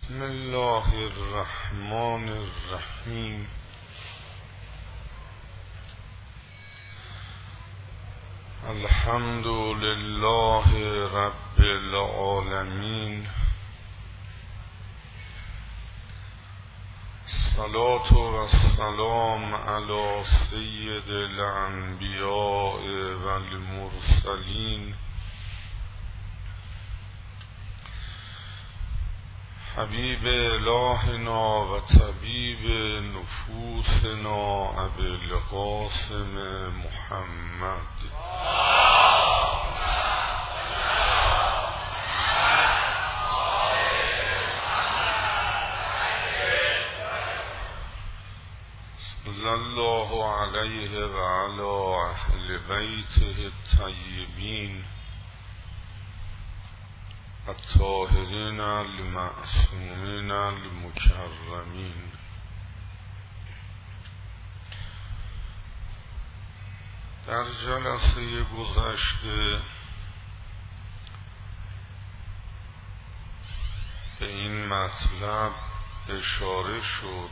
بسم الله الرحمن الرحیم. الحمد لله رب العالمین. الصلاة والسلام علی سید الانبیاء والمرسلین حبیب الهنا و طبیب نفوسنا ابی القاسم محمد. صلی الله علیه و علی اهل بیته الطیبین الطاهرین المعصومین المکرمین. در جلسه گذشته به این مطلب اشاره شد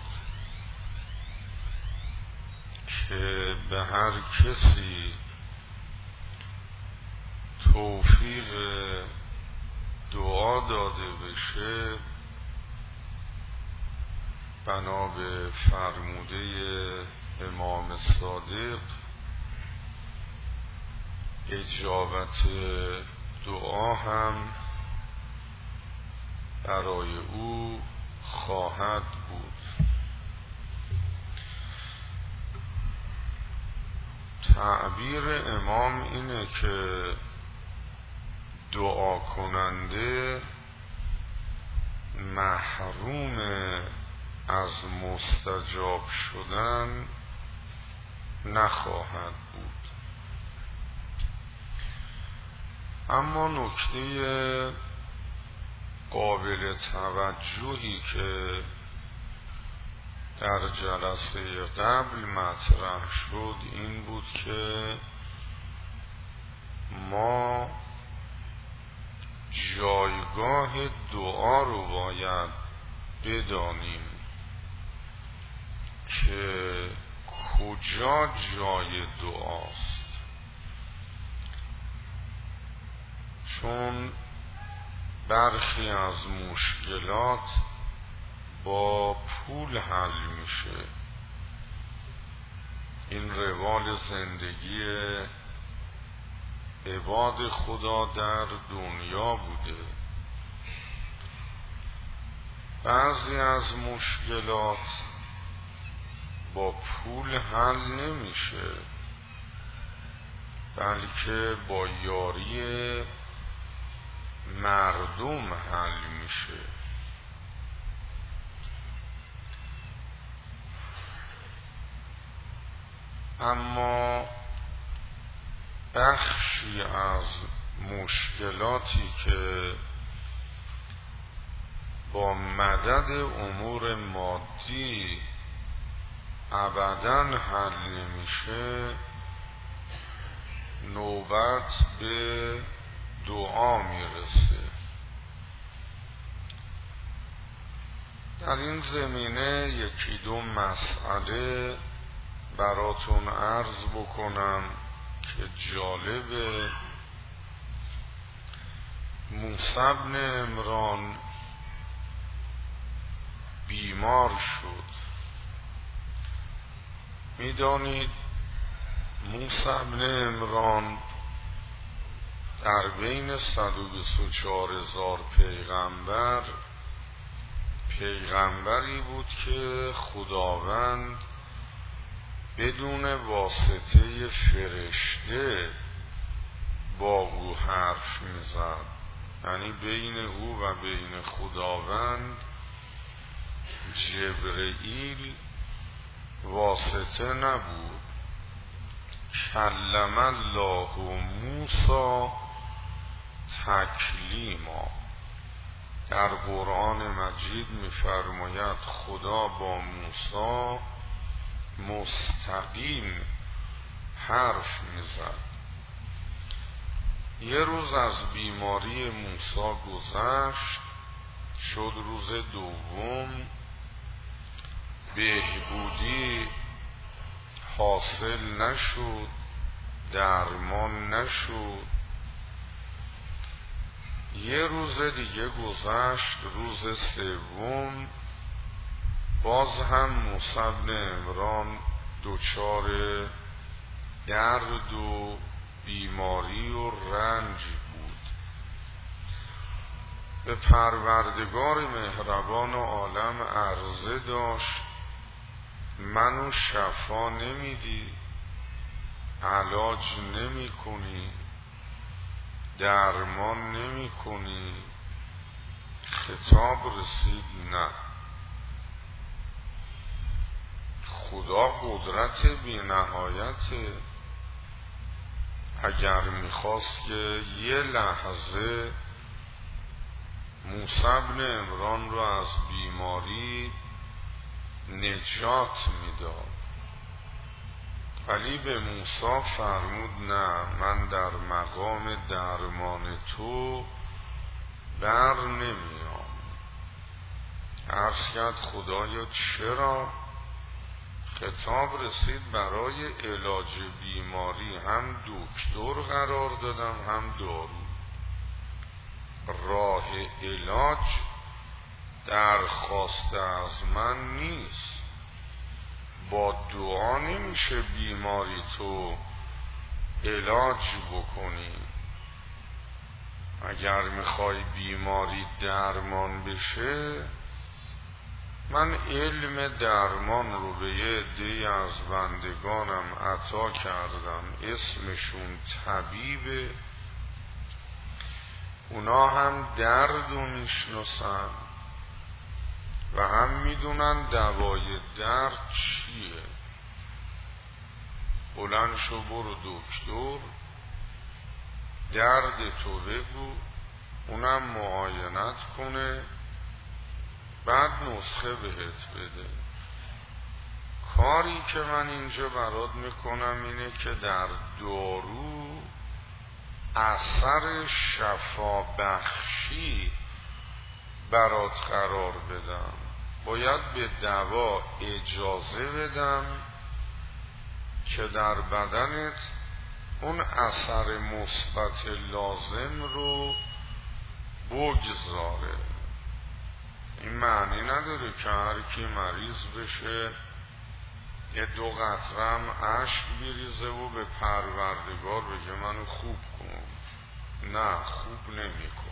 که به هر کسی توفیق دعا داده بشه بنا به فرموده امام صادق اجابت دعا هم برای او خواهد بود. تعبیر امام اینه که دعا کننده محروم از مستجاب شدن نخواهد بود. اما نکته قابل توجهی که در جلسه قبل مطرح شد این بود که ما جایگاه دعا رو باید بدانیم که کجا جای دعاست، چون برخی از مشکلات با پول حل میشه. این روال زندگی عباد خدا در دنیا بوده. بعضی از مشکلات با پول حل نمیشه، بلکه با یاری مردم حل میشه. اما بخشی از مشکلاتی که با مدد امور مادی ابداً حل نمیشه، نوبت به دعا میرسه. در این زمینه یکی دو مسئله براتون عرض بکنم که جالبه. موسی بن عمران بیمار شد. میدانید موسی بن عمران در بین 124,000 پیغمبری بود که خداوند بدون واسطه فرشته با او حرف میزد. یعنی بین او و بین خداوند جبرئیل واسطه نبود. کلم الله موسی تکلیما. در قرآن مجید می‌فرماید خدا با موسی مستقیم حرف میزد. یه روز از بیماری موسی گذشت شد روز دوم، بهبودی حاصل نشد، درمان نشد. یه روز دیگه گذشت، روز سوم، باز هم موسی بن عمران دچار درد و بیماری و رنج بود. به پروردگار مهربان عالم عرضه داشت منو شفا نمیدی، علاج نمی کنی، درمان نمی کنی. خطاب رسید نه، خدا قدرت بی نهایته. اگر میخواست که یه لحظه موسی بن عمران رو از بیماری نجات میداد، ولی به موسی فرمود نه، من در مقام درمان تو بر نمیام. عرض کرد خدایا چرا؟ خطاب رسید برای علاج بیماری هم دکتر قرار دادم هم دارو. راه علاج درخواست از من نیست، با دعا نمیشه بیماری تو علاج بکنی. اگر میخوای بیماری درمان بشه، من علم درمان رو به یه عده‌ای از بندگانم عطا کردم، اسمشون طبیبه. اونا هم درد رو میشناسن و هم میدونن دوای درد چیه. بلند شو برو دکتر، درد تو بگو، اونم معاینت کنه، بعد نسخه بهت بده. کاری که من اینجا برات میکنم اینه که در دارو اثر شفا بخشی برات قرار بدم. باید به دوا اجازه بدم که در بدنت اون اثر مثبت لازم رو بگذاره. این معنی نداره که هر کی مریض بشه یه 2 قطرم اشک بریزه و به پروردگار بگه منو خوب کن. نه، خوب نمیکنه.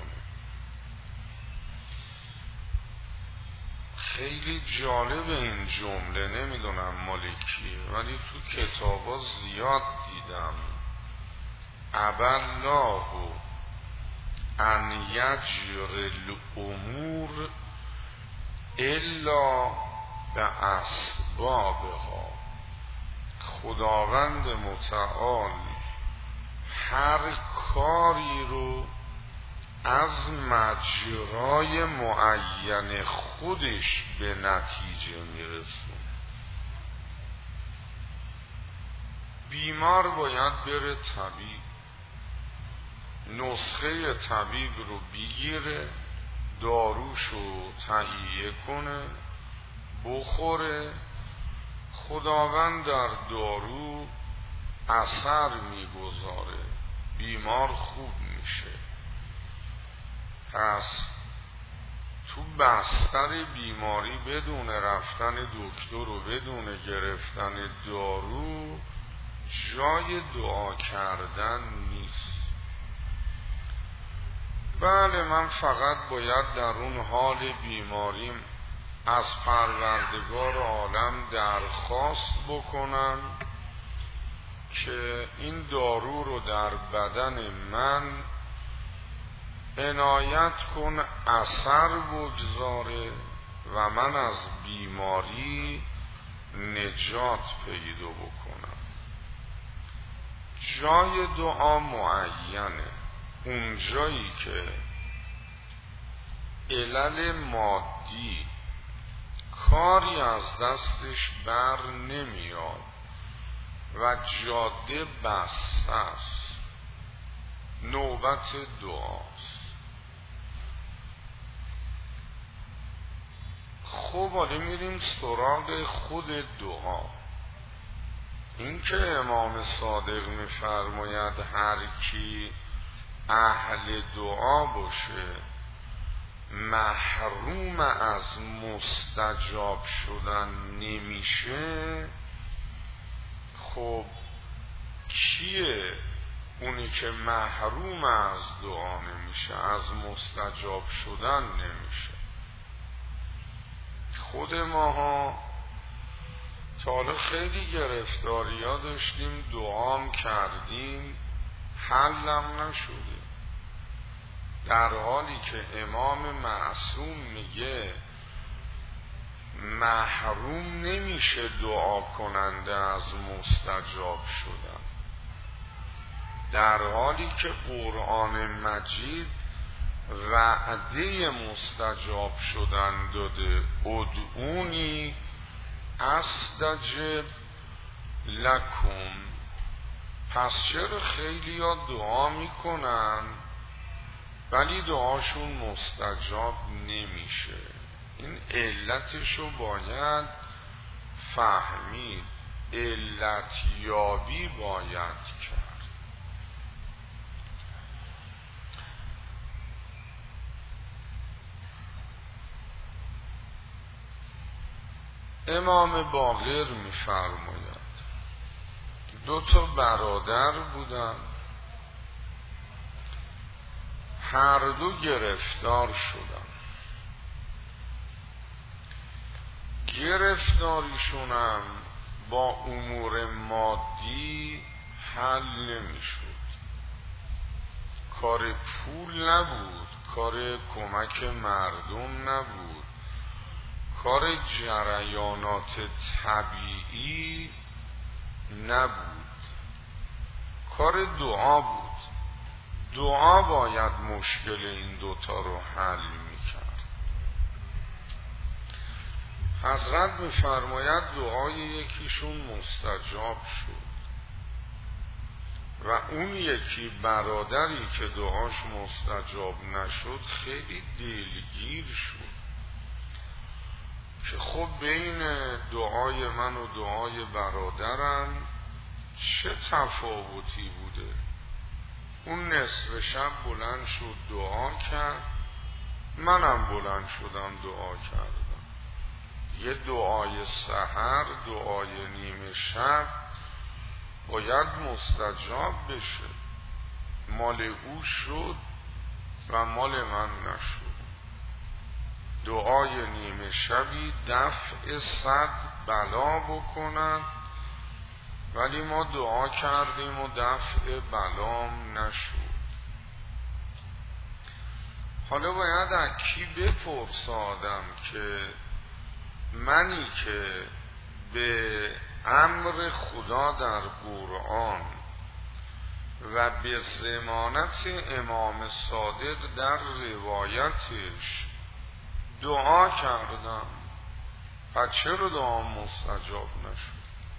خیلی جالب این جمله، نمیدونم مال کیه ولی تو کتابا زیاد دیدم. ابالله ان یجر الامور الا به اسبابها. خداوند متعال هر کاری رو از مجرای معین خودش به نتیجه میرسونه. بیمار باید بره طبیب، نسخه طبیب رو بگیره، داروشو تهیه کنه، بخوره. خداوند در دارو اثر میگذاره، بیمار خوب میشه. پس تو بستر بیماری بدون رفتن دکتر و بدون گرفتن دارو جای دعا کردن نیست. بله، من فقط باید در اون حال بیماریم از پروردگار عالم درخواست بکنم که این دارو رو در بدن من عنایت کن، اثر بگذاره و من از بیماری نجات پیدا بکنم. جای دعا معینه. اون جایی که علل مادی کاری از دستش بر نمیاد و جاده بسته است، نوبت دعاست. خب حالا میریم سراغ خود دعا. این که امام صادق میفرماید هر کی اهل دعا باشه محروم از مستجاب شدن نمیشه. خب کیه اونی که محروم از دعا نمیشه، از مستجاب شدن نمیشه؟ خود ماها تا حالا خیلی گرفتاری ها داشتیم، دعام کردیم حلم نشده، در حالی که امام معصوم میگه محروم نمیشه دعا کننده از مستجاب شدن، در حالی که قرآن مجید وعده مستجاب شدن داده. ادعونی استجب لکم. پس چرا خیلی ها دعا میکنن ولی دعاشون مستجاب نمیشه؟ این علتشو باید فهمید، علت یابی باید کرد. امام باقر میفرماید دو تا برادر بودن، هر دو گرفتار شدن. گرفتاریشونم با امور مادی حل نمیشد. کار پول نبود، کار کمک مردم نبود، کار جریانات طبیعی نبود، کار دعا بود. دعا باید مشکل این دوتا رو حل میکرد. حضرت میفرماید دعای یکیشون مستجاب شد و اون یکی برادری که دعاش مستجاب نشد خیلی دلگیر شد که خب بین دعای من و دعای برادرم چه تفاوتی بوده. اون نصف شب بلند شد دعا کرد، منم بلند شدم دعا کردم. یه دعای سحر، دعای نیمه شب باید مستجاب بشه. مال او شد و مال من نشد. دعای نیمه شبی دفع 100 بلا بکنن، ولی ما دعا کردیم و دفع بلام نشد. حالا باید از کی بپرس آدم که منی که به امر خدا در قرآن و به ضمانت امام صادق در روایتش دعا کردم، پس چرا دعا مستجاب نشد؟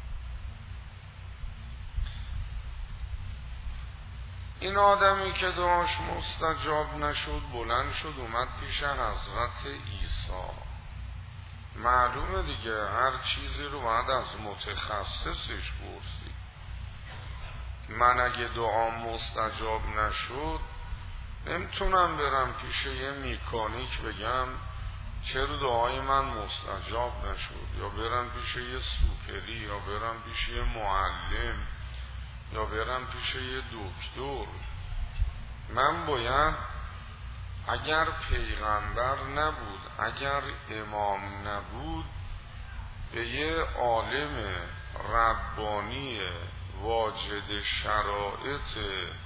این آدمی که دعاش مستجاب نشد بلند شد اومد پیش حضرت عیسی. معلومه دیگه هر چیزی رو باید از متخصصش پرسی. من اگه دعا مستجاب نشد نمیتونم برم پیش یه میکانیک بگم چرا دعای من مستجاب نشد، یا برم پیش یه سوپری، یا برم پیش یه معلم، یا برم پیش یه دکتر. من باید اگر پیغمبر نبود، اگر امام نبود، به یه عالم ربانی واجد شرایط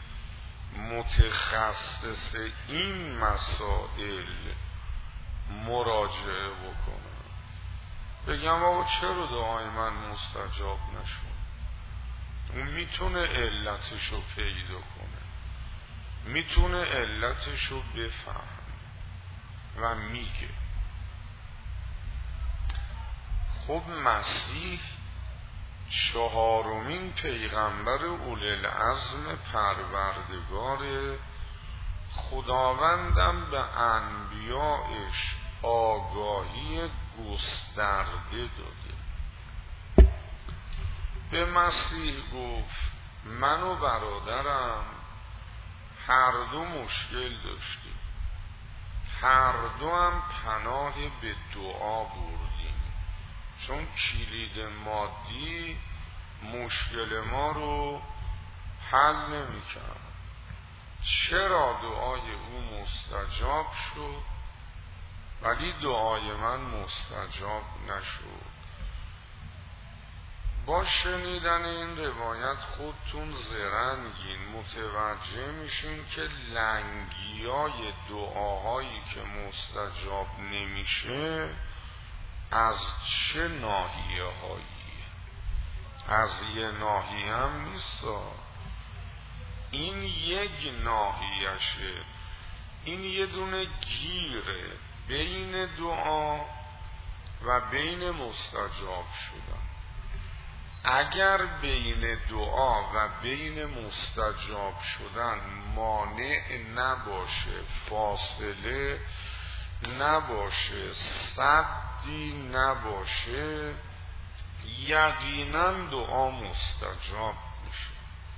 متخصص این مسائل مراجعه بکنم، بگم آقا چرا دعای من مستجاب نشد. اون میتونه علتشو پیدا کنه، میتونه علتشو بفهم و میگه. خب مسیح چهارمین پیغمبر اولوالعزم پروردگار، خداوندم به انبیایش آگاهی گسترده داده. به مسیح گفت من و برادرم هر دو مشکل داشتیم، هر دو هم پناه به دعا بردیم، چون کلید مادی مشکل ما رو حل نمی کرد. چرا دعای او مستجاب شد ولی دعای من مستجاب نشد؟ با شنیدن این روایت خودتون زرنگین متوجه میشین که لنگیای دعاهایی که مستجاب نمیشه از چه ناحیه هایی؟ از یه ناحیه هم نیست، این یک ناحیهشه. این یه دونه گیره بین دعا و بین مستجاب شدن. اگر بین دعا و بین مستجاب شدن مانع نباشه، فاصله نباشه، سدی نباشه، یقینا دعا مستجاب میشه.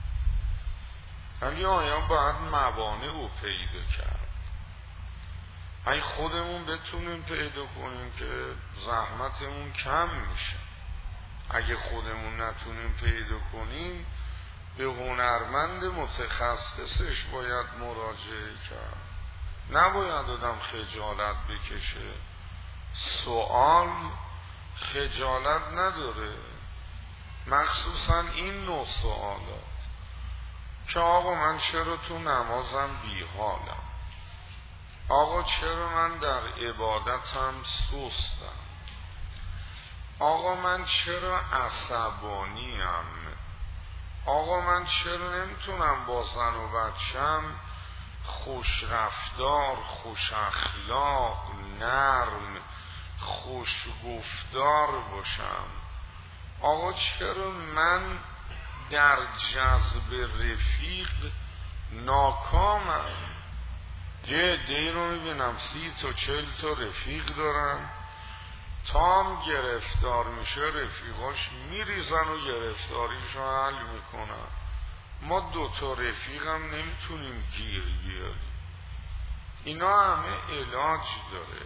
ولی آیا باید موانع رو پیدا کرد؟ اگه خودمون بتونیم پیدا کنیم که زحمتمون کم میشه. اگه خودمون نتونیم پیدا کنیم به هنرمند متخصصش باید مراجعه کرد. نباید آدم خجالت بکشه. سوال خجالت نداره، مخصوصا این نوع سوالات که آقا من چرا تو نمازم بیحالم، آقا چرا من در عبادتم سستم، آقا من چرا عصبانیم، آقا من چرا نمیتونم با زن و بچم خوش رفتار، خوش اخلاق، نرم، خوش گفتار باشم، آقا چرا من در جذب رفیق ناکامم؟ یه عده‌ای رو میبینم 30 تا 40 تا رفیق دارن، تا هم گرفتار میشه رفیقاش میریزن و گرفتاریشو حل میکنن. ما 2 تا رفیقم نمیتونیم گیر بیاریم. اینا همه علاج داره،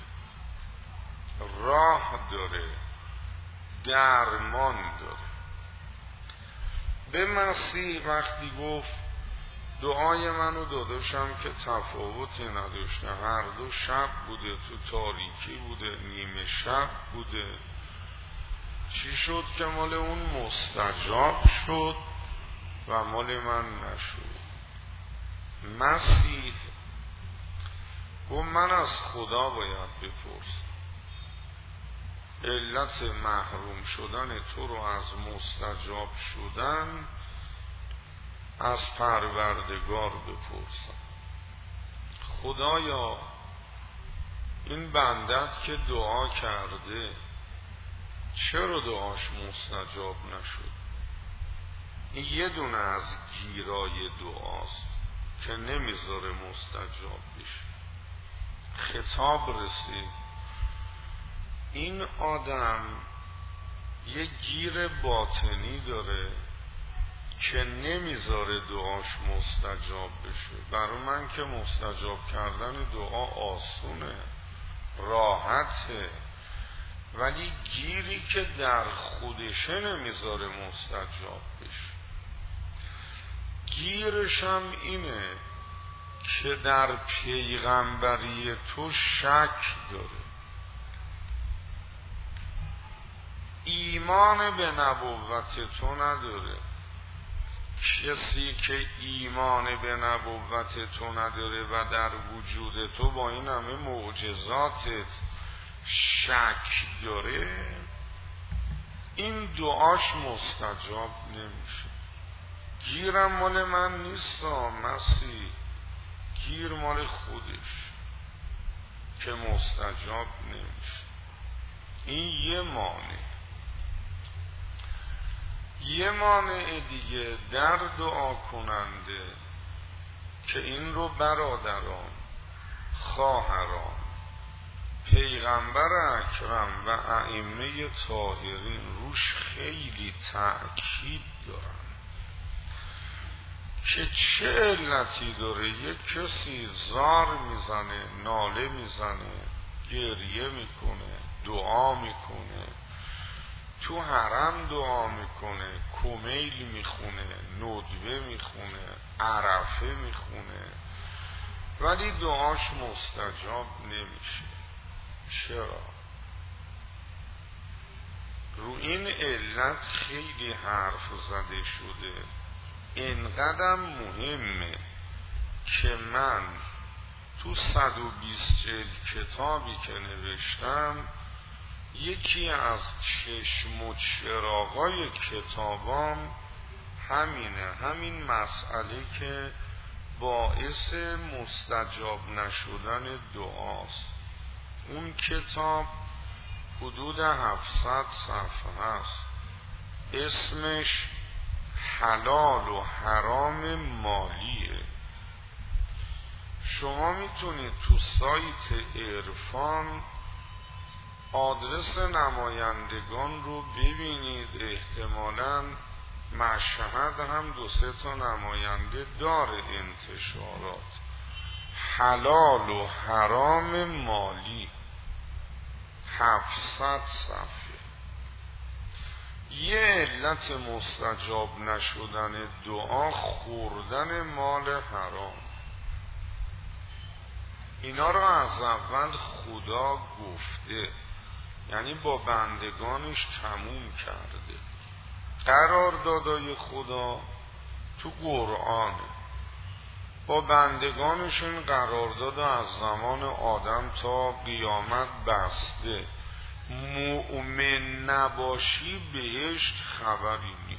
راه داره، درمان داره. به مسیح وقتی گفت دعای من و داداشم که تفاوتی نداشته، هر دو شب بوده، تو تاریکی بوده، نیمه شب بوده، چی شد که مال اون مستجاب شد و مال من نشد؟ مسیح گفت من از خدا باید بپرسم، علت محروم شدن تو رو از مستجاب شدن از پروردگار بپرسم. خدایا این بندت که دعا کرده چرا دعاش مستجاب نشد؟ این یه دونه از گیرای دعاست که نمیذاره مستجاب بشه. خطاب رسید این آدم یه گیر باطنی داره که نمیذاره دعاش مستجاب بشه. برای من که مستجاب کردن دعا آسونه، راحته، ولی گیری که در خودشه نمیذاره مستجاب بشه. گیرش هم اینه که در پیغمبری تو شک داره، ایمان به نبوت تو نداره. کسی که ایمان به نبوت تو نداره و در وجود تو با این همه معجزاتت شک داره، این دعاش مستجاب نمیشه. گیرم مال من نیست مسیح، گیر مال خودش که مستجاب نمیشه. این یه مانع. یه مانع دیگه در دعا کننده که این رو برادران، خواهران، پیغمبر اکرم و ائمه طاهرین روش خیلی تأکید دارن که چه علتی داره یک کسی زار میزنه، ناله میزنه، گریه میکنه، دعا میکنه، تو حرم دعا میکنه، کمیل میخونه، ندبه میخونه، عرفه میخونه، ولی دعاش مستجاب نمیشه. چرا؟ رو این علت خیلی حرف زده شده. اینقدر مهمه که من تو 120 جلد کتابی که نوشتم، یکی از چشم و چراغای کتابام همینه، همین مسئله که باعث مستجاب نشدن دعاست. اون کتاب حدود 700 صفحه است، اسمش حلال و حرام مالیه. شما میتونید تو سایت عرفان آدرس نمایندگان رو ببینید، احتمالاً مشهد هم 2-3 تا نماینده داره انتشارات. حلال و حرام مالی، 700 صفحه. یه علت مستجاب نشدن دعا خوردن مال حرام. اینا رو از اول خدا گفته، یعنی با بندگانش تموم کرده. قراردادای خدا تو قرآنه، با بندگانش این قرارداد از زمان آدم تا قیامت بسته. مؤمن نباشی بهشت خبری نی.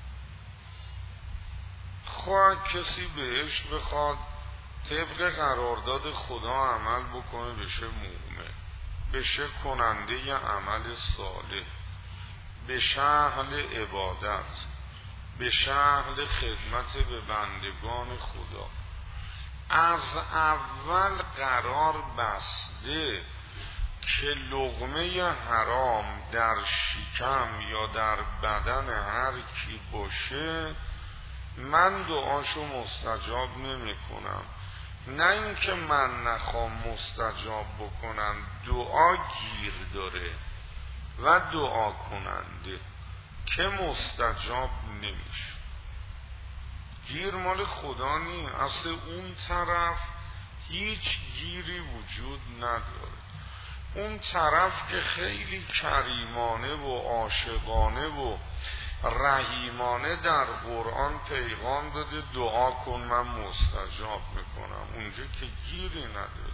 خواه کسی بهشت بخواد طبق قرارداد خدا عمل بکنه بشه مؤمن، بشه کننده عمل صالح، بشه اهل عبادت، بشه اهل خدمت به بندگان خدا. از اول قرار بسته که لقمه حرام در شکم یا در بدن هر کی باشه من دعاشو مستجاب نمی کنم. نه اینکه من نخوام مستجاب بکنم، دعا گیر داره و دعا کننده که مستجاب نمیشه. گیر مال خدا نی، اصل اون طرف هیچ گیری وجود نداره. اون طرف که خیلی کریمانه و عاشقانه و رحیمانه در قرآن پیغام داده دعا کن من مستجاب میکنم، اونجا که گیری نداره.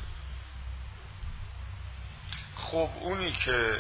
خب اونی که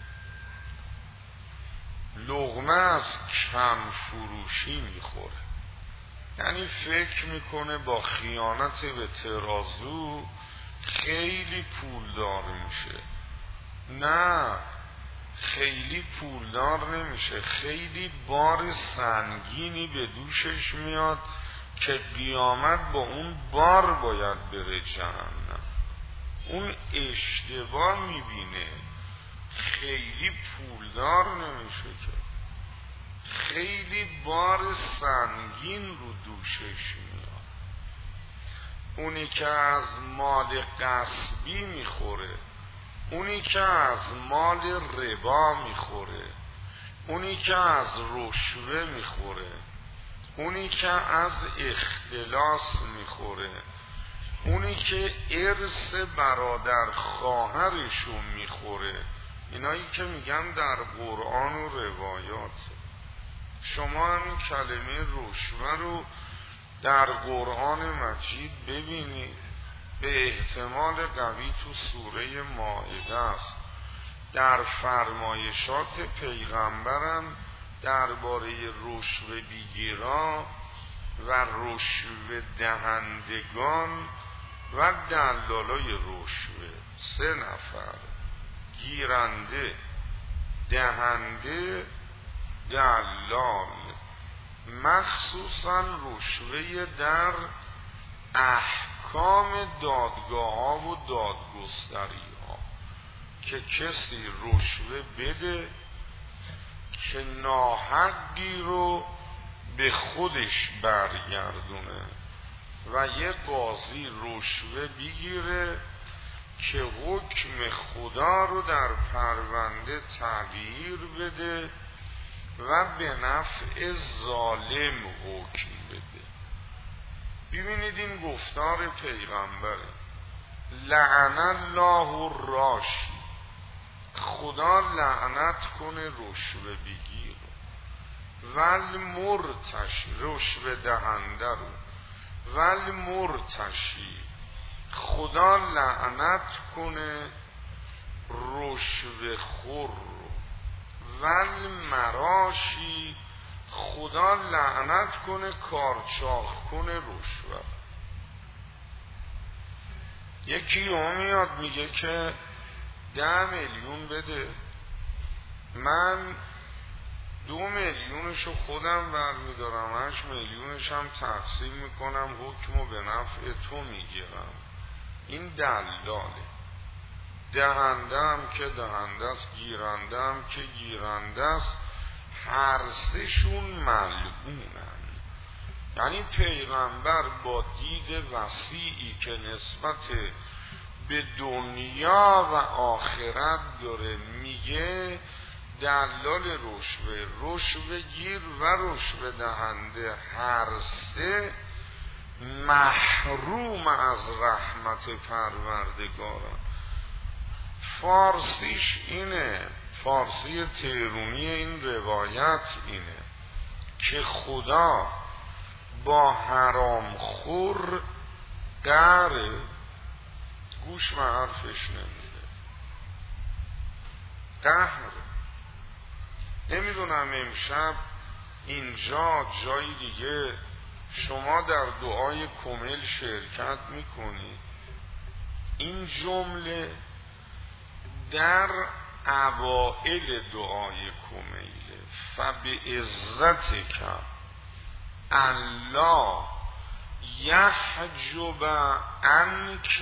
لقمه از کم فروشی میخوره، یعنی فکر میکنه با خیانت به ترازو خیلی پولدار میشه، نه خیلی پولدار نمیشه، خیلی بار سنگینی به دوشش میاد که قیامت با اون بار باید بره جهنم. اون اشتباه میبینه، خیلی پولدار نمیشه که، خیلی بار سنگین رو دوشش میاد. اونی که از مال غصبی میخوره، اونی که از مال ربا میخوره، اونی که از رشوه میخوره، اونی که از اختلاس میخوره، اونی که ارث برادر خواهرشون میخوره، اینایی که میگن در قرآن و روایات. شما همین کلمه رشوه رو در قرآن مجید ببینید، به احتمال قوی تو سوره مائده است. در فرمایشات پیغمبرم درباره رشوه بیگیرا و رشوه دهندگان و دلالای رشوه، 3 نفر، گیرنده، دهنده، دلال، مخصوصا رشوه در احکام دادگاه ها و دادگستری ها. که کسی رشوه بده که ناحقی رو به خودش برگردونه و یه قاضی رشوه بگیره که حکم خدا رو در پرونده تغییر بده و به نفع ظالم حکم بده. ببینید این گفتار پیغمبره، لعن الله الراشی، خدا لعنت کنه رشوه بگیر والمرتشی، رشوه دهنده رو، والمرتشی، خدا لعنت کنه رشوه خور رو، والمراشی، خدا لعنت کنه کارچاخ کنه رشوه. یکی هم میاد میگه که 10 میلیون بده، من 2 میلیونشو خودم برمیدارم، 8 میلیونشم تقسیم میکنم، حکمو به نفع تو میگیرم. این دلاله. دهنده هم که دهنده است، گیرنده هم که گیرنده است، هر سهشون ملعونن. یعنی پیغمبر با دید وسیعی که نسبت به دنیا و آخرت داره میگه دلال رشوه، رشوه گیر و رشوه دهنده هر سه محروم از رحمت پروردگارن. فارسیش اینه، فارسی تهرونی این روایت اینه که خدا با حرام خور قهره، گوش و حرفش نمیده، قهره. نمیدونم امشب اینجا جای دیگه شما در دعای کمیل شرکت میکنید. این جمله در اوائل دعای کمیله، فبعزتک الله یحجب عنک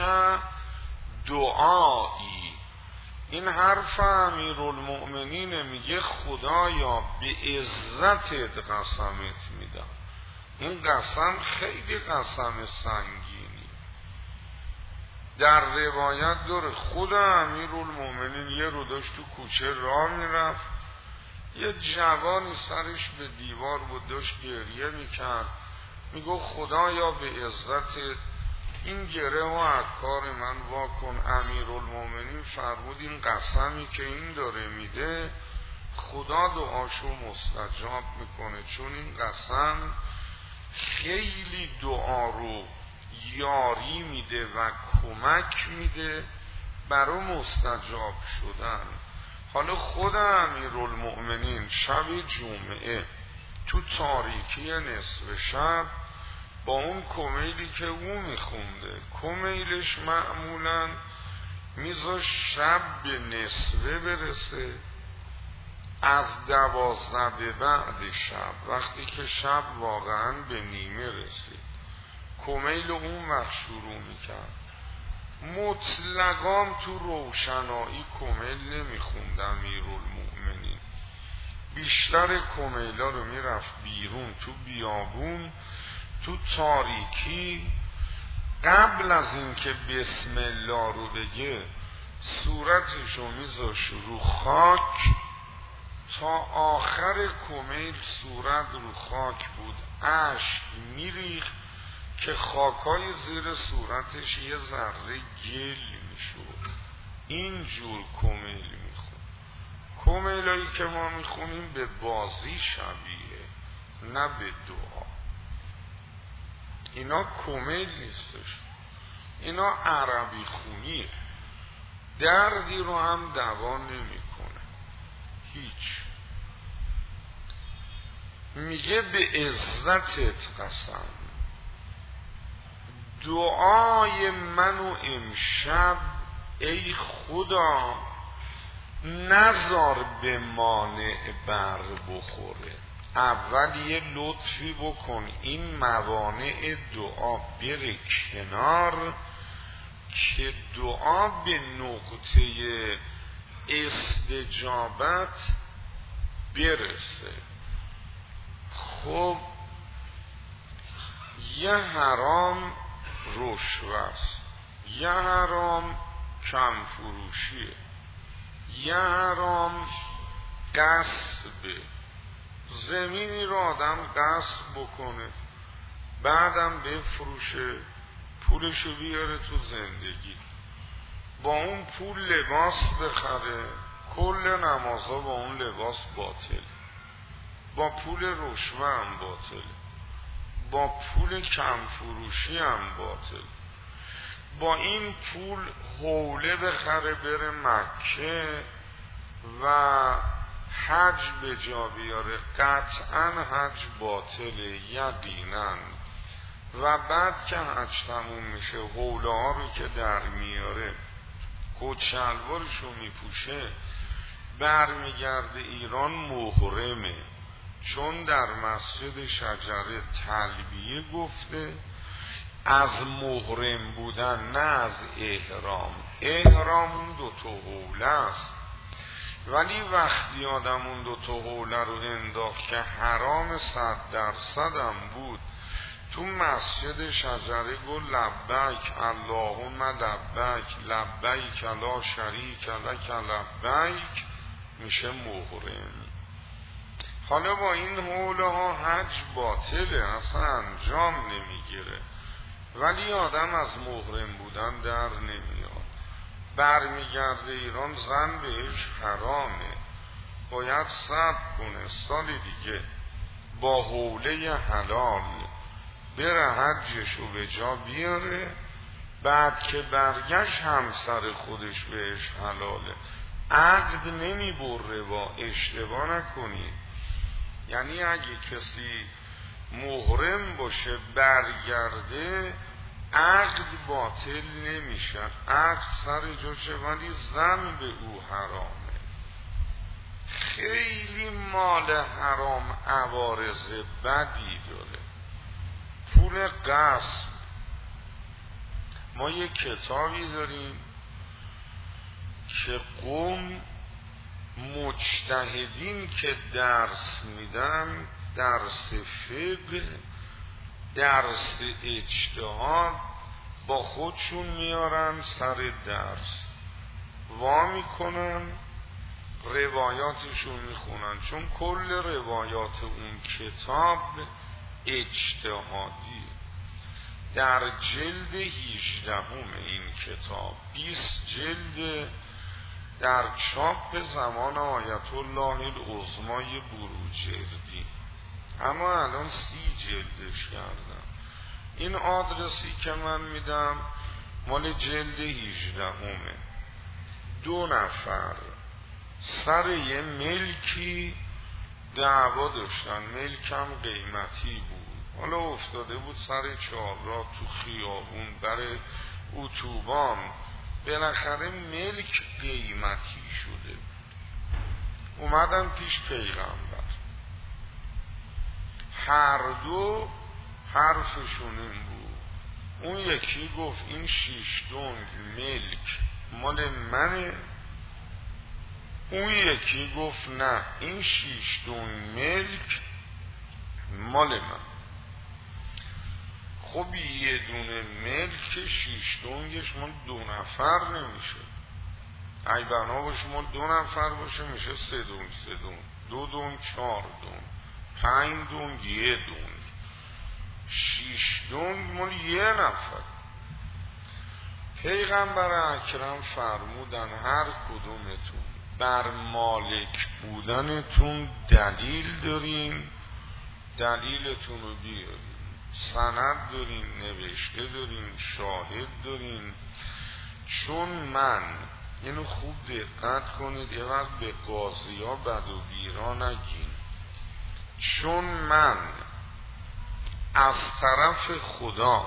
دعایی. این حرف امیرالمؤمنین، میگه خدایا به عزتت قسمت میدم. این قسم خیلی قسم سنگینی. در روایت داره خود امیرالمؤمنین یه رو داشت تو کوچه راه میرفت، یه جوانی سرش به دیوار بود داشت گریه میکرد، میگو خدایا به عزتت این گره و از کار من واکن. امیرالمؤمنین فرمود این قسمی که این داره میده خدا دعاشو مستجاب میکنه، چون این قسم خیلی دعا رو یاری میده و کمک میده برای مستجاب شدن. حالا خود امیرالمؤمنین شب جمعه تو تاریکی نصف شب با اون کمیلی که او میخونده، کمیلش معمولا میذاش شب به نصفه برسه، از 12 به بعد شب، وقتی که شب واقعا به نیمه رسید کمیل اون وقت شروع میکرد. مطلقام تو روشنایی کمیل نمیخوند امیرالمؤمنین، بیشتر کمیلا رو میرفت بیرون تو بیابون تو تاریکی، قبل از اینکه بسم الله رو بگه صورتشو میذاش رو خاک، تا آخر کمیل صورت رو خاک بود، اشک میریخت که خاکای زیر صورتش یه ذره گل میشود. اینجور کمیل میخون. کمیلایی که ما میخونیم به بازی شبیه، نه به دعا. اینا کمیل نیستش، اینا عربی خونیه، دردی رو هم دوا نمیکنه هیچ. میگه به عزتت قسم، دعای منو امشب ای خدا نذار به مانع بر بخوره. اول یه لطفی بکن این موانع دعا بره کنار که دعا به نقطه استجابت برسه. خب یه حرام رشوه‌ست، یه حرام کم فروشیه، یه حرام غصبه. زمینی رو آدم غصب بکنه بعدم بفروشه پولشو بیاره تو زندگی، با اون پول لباس بخره، کل نمازها با اون لباس باطل، با پول رشوه هم باطل، با پول کم فروشی هم باطل. با این پول حوله بخره بره مکه و حج به جا بیاره، قطعا حج باطله یقینا. و بعد که حج تموم میشه حوله ها رو که در میاره کت شلوارش رو میپوشه برمیگرده ایران محرمه، چون در مسجد شجره تلبیه گفته از محرم بودن نه از احرام. احرام اون دوتا حوله است، ولی وقتی آدم اون دوتا حوله رو انداخت که حرام 100% هم بود تو مسجد شجره گفت لبیک اللهم لبیک لبیک لا شریک لک لبیک، میشه محرم. حالا با این حوله ها حج باطله، اصلا انجام نمیگیره، ولی آدم از محرم بودن در نمیاد، برمیگرده ایران زن بهش حرامه، باید صبر کنه سال دیگه با حوله حلال بره حجشو به جا بیاره، بعد که برگشت همسر خودش بهش حلاله. عقد نمی بره، با اشتباه نکنید. یعنی اگه کسی محرم باشه برگرده عقد باطل نمیشه، عقد سر جاشه، ولی زن به او حرامه. خیلی مال حرام عوارض بدی داره. پول غصب، ما یه کتابی داریم که قوم مجتهدین که درس میدن، درس فقه، درس اجتهاد، با خودشون میارن سر درس وا میکنن روایاتشون میخونن، چون کل روایات اون کتاب اجتهادی. در جلد 18 این کتاب 20 جلد، در چاپ زمان آیت الله العظمای بروجردی، اما الان 30 جلدش کردم. این آدرسی که من میدم مال جلد 18 2 نفر سر یه ملکی دعوا داشتن، ملکم قیمتی بود، حالا افتاده بود سر چهارراه تو خیابون برای اتوبان، بالاخره ملک قیمتی شده. اومدن پیش پیغمبر، هر دو حرفشون این بود. اون یکی گفت این 6 دنگ ملک مال منه، اون یکی گفت نه این 6 دنگ ملک مال من. خب یه دونه ملک 6 دنگش مال 2 نفر نمیشه، ای بنا باشه مال 2 نفر باشه میشه 3 دنگ 3 دنگ، 2 دنگ 4 دنگ، 5 دنگ 1 دنگ، 6 دنگ مال 1 نفر. پیغمبر اکرم فرمودن هر کدومتون بر مالک بودنتون دلیل دارین، دلیلتون رو بیارین، سند دارین، نوشته دارین، شاهد دارین. چون من، اینو خوب دقت کنید یه وقت به قاضی ها بد و بیرا نگین، چون من از طرف خدا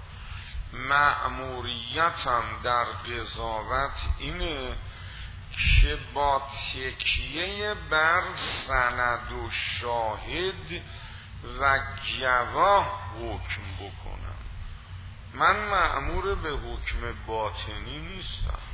مأموریتم در قضاوت اینه که با تکیه بر سند و شاهد و گواه حکم بکنم. من مأمور به حکم باطنی نیستم.